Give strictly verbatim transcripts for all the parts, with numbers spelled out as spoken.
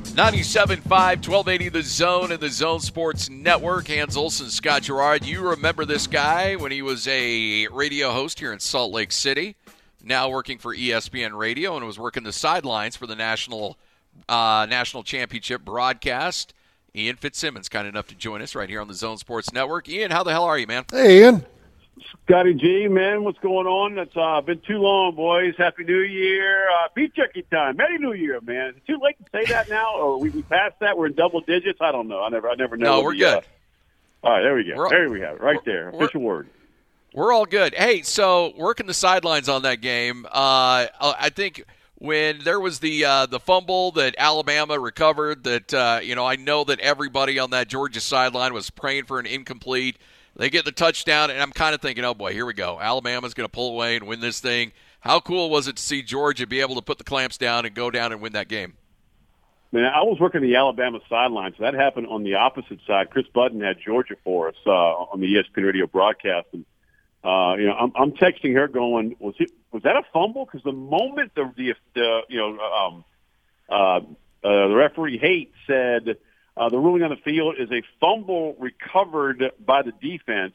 ninety-seven point five, twelve eighty The Zone and the Zone Sports Network. Hans Olsen, Scott Gerard. You remember this guy when he was a radio host here in Salt Lake City, now working for E S P N Radio, and was working the sidelines for the national uh, national championship broadcast. Ian Fitzsimmons, kind enough to join us right here on the Zone Sports Network. Ian, how the hell are you, man? Hey, Ian. Scotty G, man, what's going on? It's uh, been too long, boys. Happy New Year. Uh, beef jerky time. Merry New Year, man. Is it too late to say that now? Or we, we passed that? We're in double digits? I don't know. I never I never know. No, we're the, good. Uh, all right, there we go. We're, there we have it. Right there. Official word. We're all good. Hey, so working the sidelines on that game, uh, I think when there was the uh, the fumble that Alabama recovered, that, uh, you know, I know that everybody on that Georgia sideline was praying for an incomplete. They get the touchdown, and I'm kind of thinking, oh, boy, here we go. Alabama's going to pull away and win this thing. How cool was it to see Georgia be able to put the clamps down and go down and win that game? Man, I was working the Alabama sideline, so that happened on the opposite side. Chris Budden had Georgia for us uh, on the E S P N radio broadcast. And, uh, you know, I'm, I'm texting her going, was it was that a fumble? Because the moment the, the, the you know, um, uh, uh, the referee Haight said – Uh, the ruling on the field is a fumble recovered by the defense.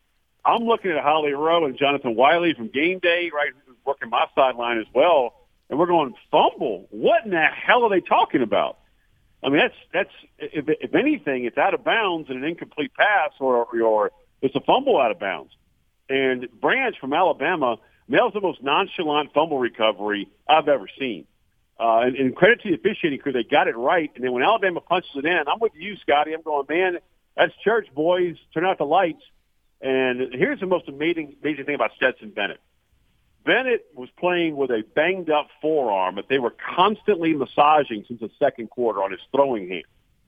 I'm looking at Holly Rowe and Jonathan Wiley from Game Day, right, who's working my sideline as well, and we're going, fumble? What in the hell are they talking about? I mean, that's, that's if, if anything, it's out of bounds and an incomplete pass, or, or it's a fumble out of bounds. And Branch from Alabama, that was the most nonchalant fumble recovery I've ever seen. Uh, and, and credit to the officiating crew, they got it right. And then when Alabama punches it in, I'm with you, Scotty. I'm going, man, that's church, boys. Turn out the lights. And here's the most amazing, amazing thing about Stetson Bennett. Bennett was playing with a banged-up forearm that they were constantly massaging since the second quarter on his throwing hand.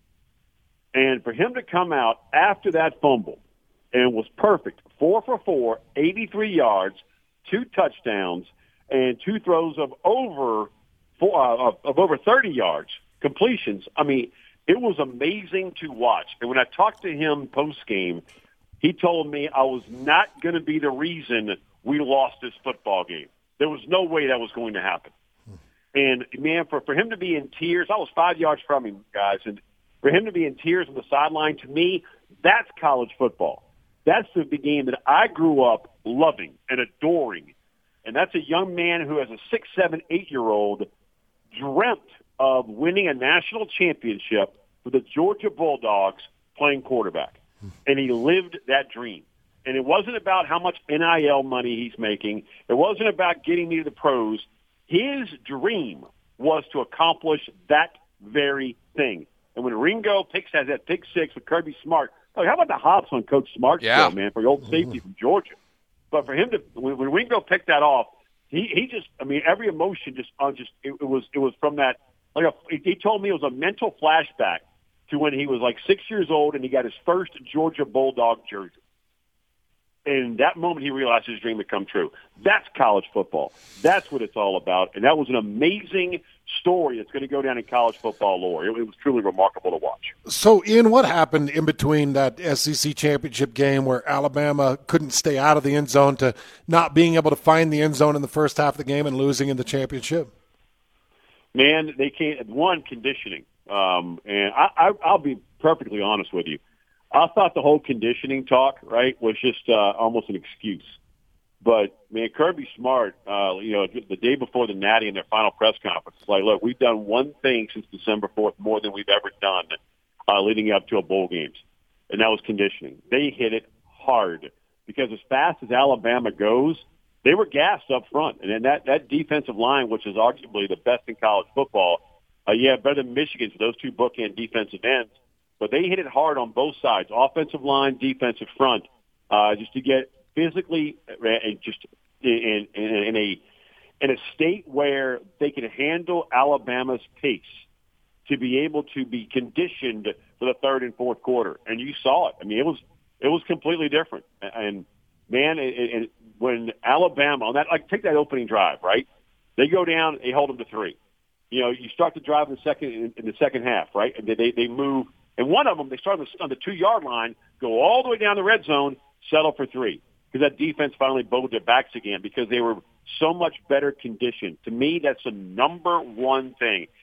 And for him to come out after that fumble and was perfect, four for four, eighty-three yards, two touchdowns, and two throws of over – For, uh, of, of over thirty yards, completions. I mean, it was amazing to watch. And when I talked to him post-game, he told me I was not going to be the reason we lost this football game. There was no way that was going to happen. And, man, for, for him to be in tears, I was five yards from him, guys, and for him to be in tears on the sideline, to me, that's college football. That's the, the game that I grew up loving and adoring. And that's a young man who has a six, seven, eight-year-old dreamt of winning a national championship for the Georgia Bulldogs playing quarterback. And he lived that dream. And it wasn't about how much N I L money he's making. It wasn't about getting me to the pros. His dream was to accomplish that very thing. And when Ringo picks has that pick six with Kirby Smart, oh, how about the hops on Coach Smart's yeah. show, man, for the old safety from Georgia. But for him to, when, when Ringo picked that off, He he just, I mean, every emotion just, uh, just it, it was it was from that, like a, he told me it was a mental flashback to when he was like six years old and he got his first Georgia Bulldog jersey. And that moment he realized his dream had come true. That's college football. That's what it's all about. And that was an amazing story that's going to go down in college football lore. It, it was truly remarkable to watch. So, Ian, what happened in between that S E C championship game where Alabama couldn't stay out of the end zone to not being able to find the end zone in the first half of the game and losing in the championship? Man, they can't. One, conditioning. Um, and I, I, I'll be perfectly honest with you. I thought the whole conditioning talk, right, was just uh, almost an excuse. But, man, Kirby Smart, uh, you know, the day before the Natty in their final press conference, was like, look, we've done one thing since December fourth more than we've ever done uh, leading up to a bowl games, and that was conditioning. They hit it hard because as fast as Alabama goes, they were gassed up front. And then that, that defensive line, which is arguably the best in college football, uh, yeah, better than Michigan's, those two bookend defensive ends. But they hit it hard on both sides, offensive line, defensive front, uh, just to get physically and just in, in, in a in a state where they can handle Alabama's pace to be able to be conditioned for the third and fourth quarter. And you saw it. I mean, it was it was completely different. And, man, it, it, when Alabama, on that, like, take that opening drive, right? They go down, they hold them to three. You know, you start the drive in the second in, in the second half, right? And they they move. And one of them, they start on the, on the two-yard line, go all the way down the red zone, settle for three. Because that defense finally bowed their backs again because they were so much better conditioned. To me, that's the number one thing.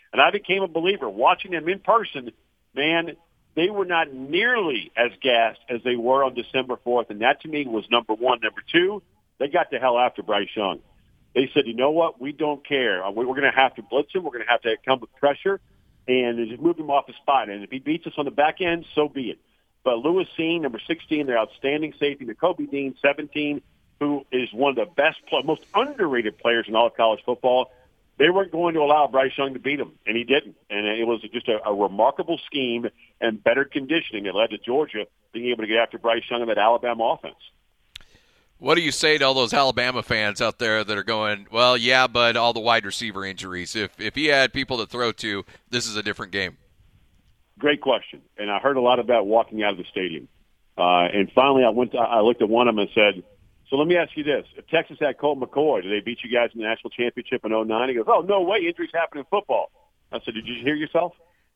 And I became a believer. Watching them in person, man, they were not nearly as gassed as they were on December fourth, and that to me was number one. Number two, they got the hell after Bryce Young. They said, you know what, we don't care. We're going to have to blitz him. We're going to have to come with pressure and just move him off the spot. And if he beats us on the back end, so be it. But Lewis Cine, number sixteen, their outstanding safety, Nakobe Dean, seventeen, who is one of the best, most underrated players in all of college football, they weren't going to allow Bryce Young to beat him, and he didn't. And it was just a, a remarkable scheme and better conditioning that led to Georgia being able to get after Bryce Young and that Alabama offense. What do you say to all those Alabama fans out there that are going, well, yeah, but all the wide receiver injuries. If if he had people to throw to, this is a different game. Great question. And I heard a lot about walking out of the stadium. Uh, and finally, I went. To, I looked at one of them and said, so let me ask you this. If Texas had Colt McCoy, did they beat you guys in the national championship in oh nine? He goes, oh, no way. Injuries happen in football. I said, did you hear yourself?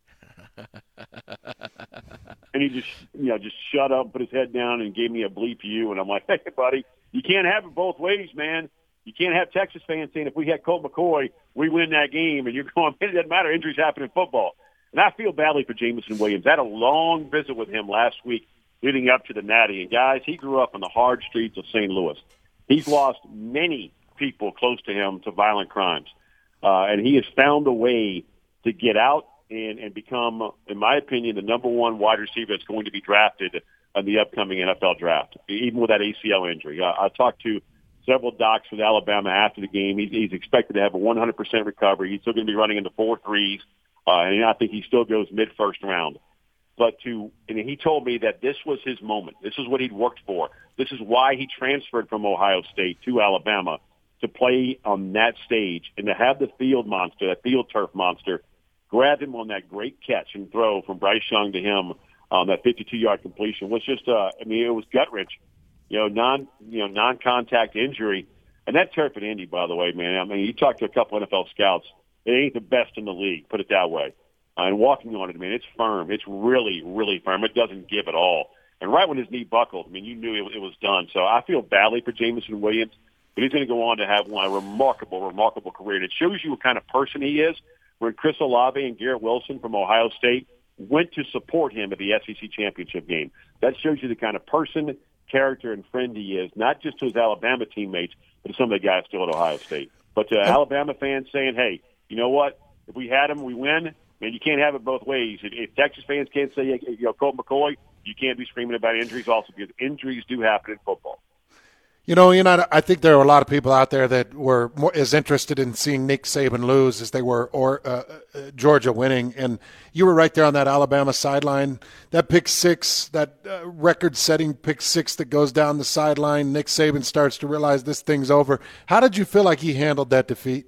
And he just, you know, just shut up, put his head down, and gave me a bleep you. And I'm like, hey, buddy, you can't have it both ways, man. You can't have Texas fans saying if we had Colt McCoy, we win that game. And you're going, it doesn't matter. Injuries happen in football. And I feel badly for Jameson Williams. I had a long visit with him last week leading up to the Natty. And, guys, he grew up on the hard streets of Saint Louis. He's lost many people close to him to violent crimes. Uh, and he has found a way to get out and, and become, in my opinion, the number one wide receiver that's going to be drafted in the upcoming N F L draft, even with that A C L injury. I, I talked to several docs with Alabama after the game. He's, he's expected to have a one hundred percent recovery. He's still going to be running into four threes, uh, and I think he still goes mid-first round. But to, and he told me that this was his moment. This is what he'd worked for. This is why he transferred from Ohio State to Alabama to play on that stage and to have the field monster, that field turf monster, grab him on that great catch and throw from Bryce Young to him on that fifty-two-yard completion was just, uh, I mean, it was gut-wrenching. You know, non, you know, non-contact injury. And that turf at Indy, by the way, man, I mean, you talk to a couple N F L scouts, it ain't the best in the league, put it that way. Uh, and walking on it, I mean, it's firm. It's really, really firm. It doesn't give at all. And right when his knee buckled, I mean, you knew it, it was done. So I feel badly for Jameson Williams, but he's going to go on to have one, a remarkable, remarkable career. And it shows you what kind of person he is. When Chris Olave and Garrett Wilson from Ohio State went to support him at the S E C championship game. That shows you the kind of person, character, and friend he is, not just to his Alabama teammates, but to some of the guys still at Ohio State. But to Alabama fans saying, hey, you know what? If we had him, we win. Man, you can't have it both ways. If, if Texas fans can't say, you know, Colt McCoy, you can't be screaming about injuries also, because injuries do happen in football. You know, you know, I think there are a lot of people out there that were more, as interested in seeing Nick Saban lose as they were or uh, uh, Georgia winning. And you were right there on that Alabama sideline. That pick six, that uh, record-setting pick six that goes down the sideline, Nick Saban starts to realize this thing's over. How did you feel like he handled that defeat?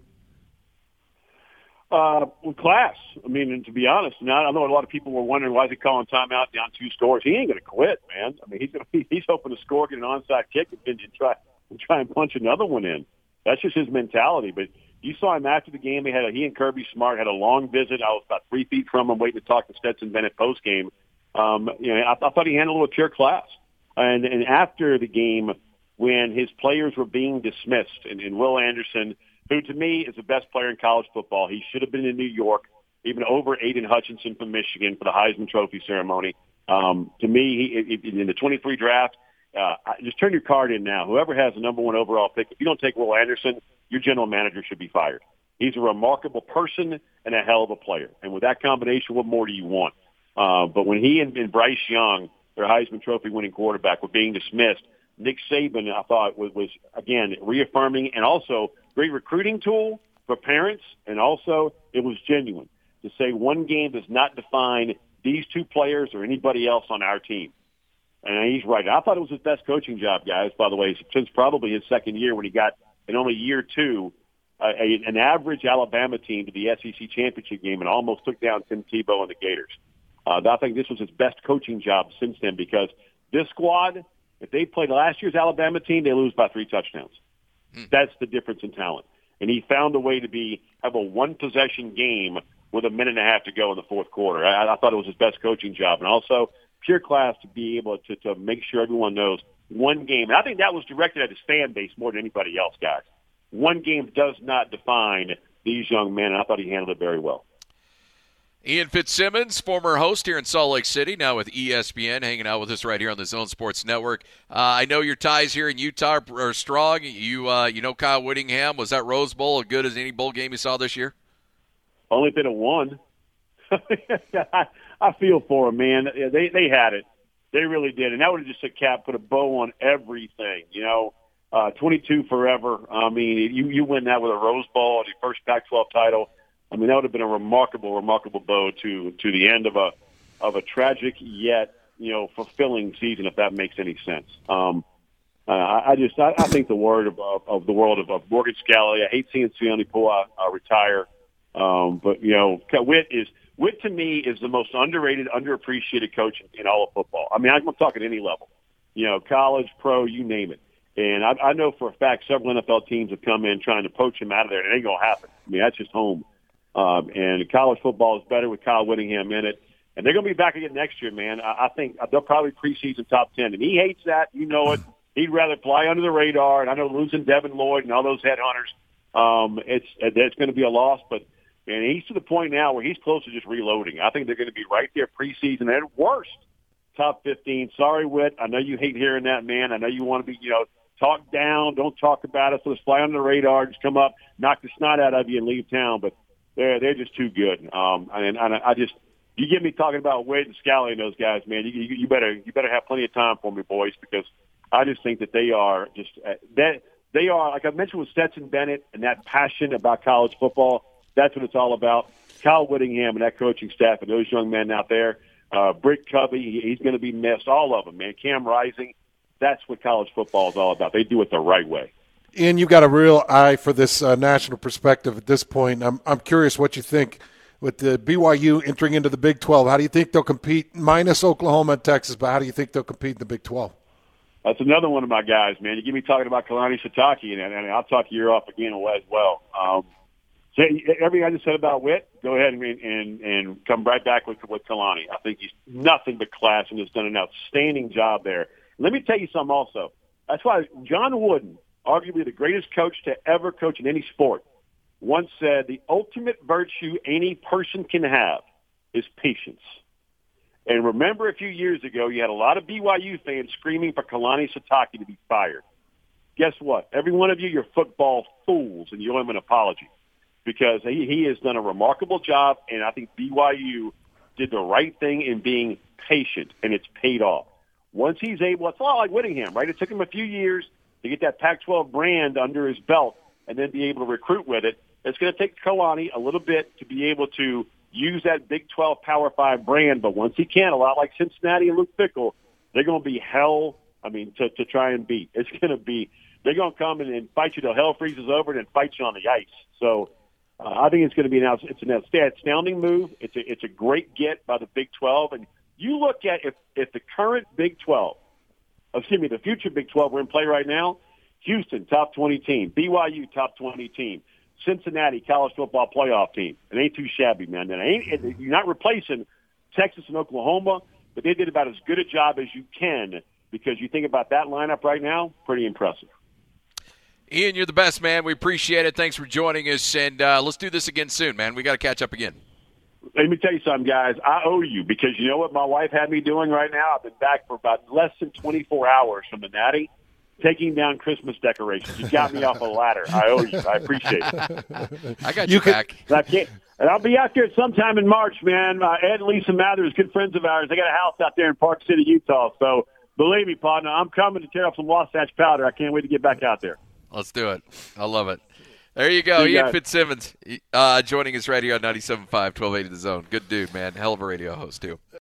Uh, with class. I mean, and to be honest, now I know a lot of people were wondering why is he calling timeout down two scores. He ain't going to quit, man. I mean, he's gonna, he's hoping to score, get an onside kick, and try and try and punch another one in. That's just his mentality. But you saw him after the game. He had a, he and Kirby Smart had a long visit. I was about three feet from him, waiting to talk to Stetson Bennett post game. Um, you know, I, I thought he handled it with pure class. And and after the game, when his players were being dismissed, and, and Will Anderson, who to me is the best player in college football. He should have been in New York, even over Aiden Hutchinson from Michigan for the Heisman Trophy ceremony. Um, to me, he, in the twenty-three draft, uh, just turn your card in now. Whoever has the number one overall pick, if you don't take Will Anderson, your general manager should be fired. He's a remarkable person and a hell of a player. And with that combination, what more do you want? Uh, but when he and, and Bryce Young, their Heisman Trophy winning quarterback, were being dismissed, Nick Saban, I thought, was, was again, reaffirming and also great recruiting tool for parents, and also it was genuine to say one game does not define these two players or anybody else on our team. And he's right. I thought it was his best coaching job, guys, by the way, since probably his second year when he got, in only year two, uh, a, an average Alabama team to the S E C championship game and almost took down Tim Tebow and the Gators. Uh, I think this was his best coaching job since then, because this squad, if they played last year's Alabama team, they lose by three touchdowns. Mm. That's the difference in talent. And he found a way to be have a one-possession game with a minute and a half to go in the fourth quarter. I, I thought it was his best coaching job. And also pure class to be able to, to make sure everyone knows one game. And I think that was directed at his fan base more than anybody else, guys. One game does not define these young men, and I thought he handled it very well. Ian Fitzsimmons, former host here in Salt Lake City, now with E S P N, hanging out with us right here on the Zone Sports Network. Uh, I know your ties here in Utah are strong. You uh, you know Kyle Whittingham. Was that Rose Bowl as good as any bowl game you saw this year? Only been a one. I, I feel for them, man. They they had it. They really did. And that would have just a cap, put a bow on everything, you know. Uh, twenty-two forever. I mean, you, you win that with a Rose Bowl and your first Pac twelve title. I mean, that would have been a remarkable, remarkable bow to to the end of a of a tragic yet, you know, fulfilling season, if that makes any sense. Um, uh, I, I just I, I think the word of, of, of the world of, of Morgan Scalley. I hate seeing Sione Pua uh, retire, um, but you know, Whit is Whit to me is the most underrated, underappreciated coach in, in all of football. I mean, I'm talking any level, you know, college, pro, you name it. And I, I know for a fact several N F L teams have come in trying to poach him out of there, and it ain't gonna happen. I mean, that's just home. Um, and college football is better with Kyle Whittingham in it. And they're going to be back again next year, man. I, I think they'll probably preseason top ten. And he hates that. You know it. He'd rather fly under the radar. And I know losing Devin Lloyd and all those headhunters, um, it's it's going to be a loss. But, man, he's to the point now where he's close to just reloading. I think they're going to be right there preseason. At worst, top fifteen. Sorry, Whit. I know you hate hearing that, man. I know you want to be, you know, talk down. Don't talk about us. Let's fly under the radar. Just come up, knock the snot out of you, and leave town. But They're they're just too good, um, and, and I just you get me talking about Wade and Scalley and those guys, man. You, you, you better you better have plenty of time for me, boys, because I just think that they are just uh, that they are like I mentioned with Stetson Bennett and that passion about college football. That's what it's all about. Kyle Whittingham and that coaching staff and those young men out there. Uh, Brick Covey, he, he's going to be missed. All of them, man. Cam Rising. That's what college football is all about. They do it the right way. Ian, you've got a real eye for this uh, national perspective at this point. I'm I'm curious what you think with the B Y U entering into the Big twelve. How do you think they'll compete, minus Oklahoma and Texas, but how do you think they'll compete in the Big twelve? That's another one of my guys, man. You get me talking about Kalani Sitake, and, and I'll talk your ear off again as well. Um, so everything I just said about Whit, go ahead and and, and come right back with, with Kalani. I think he's nothing but class and has done an outstanding job there. Let me tell you something also. That's why John Wooden, arguably the greatest coach to ever coach in any sport, once said the ultimate virtue any person can have is patience. And remember a few years ago, you had a lot of B Y U fans screaming for Kalani Sitake to be fired. Guess what? Every one of you, you're football fools, and you owe him an apology because he, he has done a remarkable job, and I think B Y U did the right thing in being patient, and it's paid off. Once he's able, it's a lot like Whittingham, right? It took him a few years to get that Pac twelve brand under his belt and then be able to recruit with it. It's going to take Kalani a little bit to be able to use that Big twelve Power five brand, but once he can, a lot like Cincinnati and Luke Fickell, they're going to be hell, I mean, to, to try and beat. It's going to be, they're going to come in and fight you till hell freezes over and then fight you on the ice. So uh, I think it's going to be an, it's an astounding move. It's a, it's a great get by the Big twelve. And you look at if, if the current Big twelve, excuse me, the future Big twelve we're in play right now, Houston, top twenty team. B Y U, top twenty team. Cincinnati, college football playoff team. It ain't too shabby, man. It ain't, it, you're not replacing Texas and Oklahoma, but they did about as good a job as you can because you think about that lineup right now, pretty impressive. Ian, you're the best, man. We appreciate it. Thanks for joining us, and uh, let's do this again soon, man. We got to catch up again. Let me tell you something, guys. I owe you because you know what my wife had me doing right now? I've been back for about less than twenty-four hours from the Natty, taking down Christmas decorations. You got me off a ladder. I owe you. I appreciate it. I got you, you back. I can't, and I'll be out there sometime in March, man. Uh, Ed and Lisa Mathers, good friends of ours. They got a house out there in Park City, Utah. So believe me, partner, I'm coming to tear up some Wasatch powder. I can't wait to get back out there. Let's do it. I love it. There you go. You Ian guys. Fitzsimmons uh, joining us right here on ninety-seven point five, twelve eighty The Zone. Good dude, man. Hell of a radio host, too.